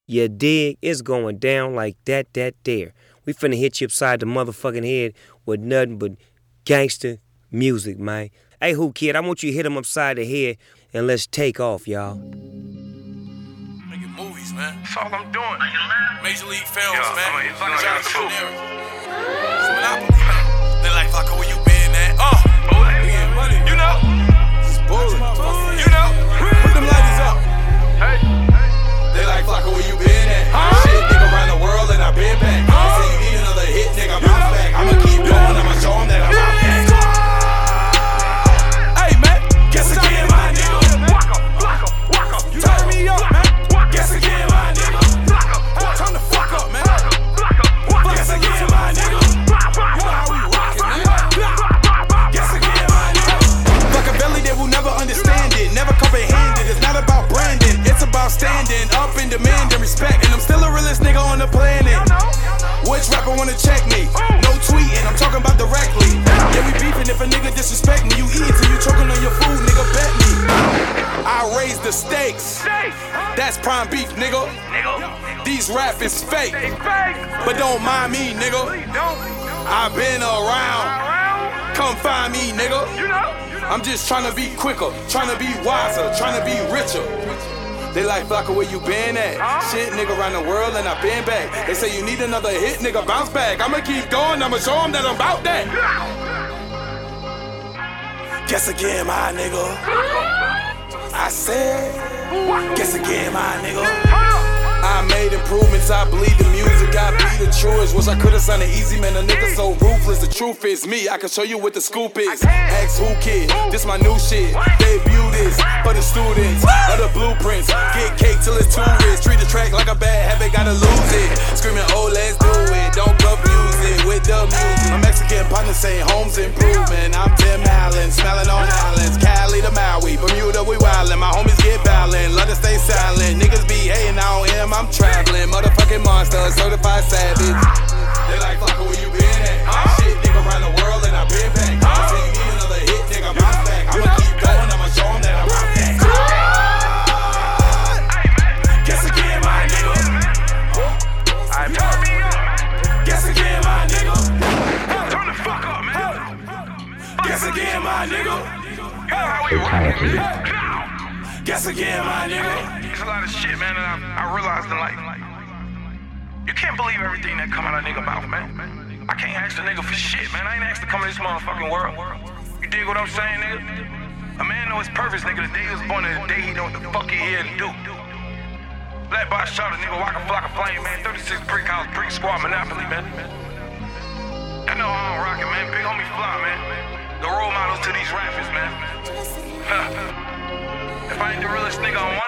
You dig? It's going down like that there. We finna hit you upside the motherfucking head with nothing but gangster music, man. Hey, Who Kid, I want you to hit him upside the head and let's take off, y'all. Making movies, man. That's all I'm doing. Major League Films, man. Shout out to Daenerys. It's Monopoly, man. They like, Flocka, where you been at? We getting money. You know? It's bullet. You know? Put them lighters up. Hey. They like, Flocka, where you been at? Shit, nigga, around the world and I been back. They say you need another hit, nigga, bounce back. I'ma keep going, I'ma show them that I'm out back. Hey, man, guess again, my nigga. Walk up, turn me up, man. Guess again, my nigga. Turn the fuck up, man. Guess again, my nigga. You know how we rockin', man. Guess again, my nigga. Machiavelli, they will never understand it, never comprehend it. It's not about branding, it's about standing up and demanding respect. And I'm still the realest nigga on the planet. Which rapper wanna check me? No tweeting, I'm talking about directly. Yeah, we beefing if a nigga disrespect me. You eat till you choking on your food, nigga, bet me. I raise the stakes, that's prime beef, nigga. These rap is fake, but don't mind me, nigga. I've been around, come find me, nigga. I'm just tryna be quicker, tryna be wiser, tryna be richer. They like, Flocka, where you been at? Shit, nigga, around the world and I been back. They say you need another hit, nigga, bounce back. I'ma keep going, I'ma show them that I'm about that. Guess again, my nigga. I said, guess again, my nigga. I made improvements, I bleed the music, I be the truest. Wish I could've signed an easy man, a nigga so ruthless. The truth is me, I can show you what the scoop is. Ask Who Kid, this my new shit. Debut this for the students of the blueprints. Get cake till it's too rich. Treat the track like a bad habit, gotta lose it. Screaming, oh, let's do it, don't confuse it with the music. My Mexican partner saying home's improvement. I'm Tim Allen, smelling on islands. Cali to Maui, Bermuda, we wildin'. My homies get ballin', love to stay silent. Niggas be hating, I don't hear 'em, I'm traveling. Motherfucking monster, certified savage. They like, Flocka, where you been at? Shit, nigga, around the world and I been back. I say you need another hit, nigga, bounce back. I'ma keep going, I'ma show 'em that I'm out back. Guess again, my nigga. Guess again, my nigga. Turn the fuck up, man. Guess again, my nigga. Guess again, my nigga. It's a lot of shit, man, that I realized in life. You can't believe everything that come out of a nigga mouth, man. I can't ask the nigga for shit, man. I ain't asked to come in this motherfucking world. You dig what I'm saying, nigga? A man know his purpose, nigga, the day he was born and the day he know what the fuck he here to do. Black boy shot a nigga, Waka Flocka Flame, man. 36 brick house, brick squad, Monopoly, man. I know I'm rockin', man. Big homie Fly, man. The role models to these rappers, man. If I ain't the realest nigga on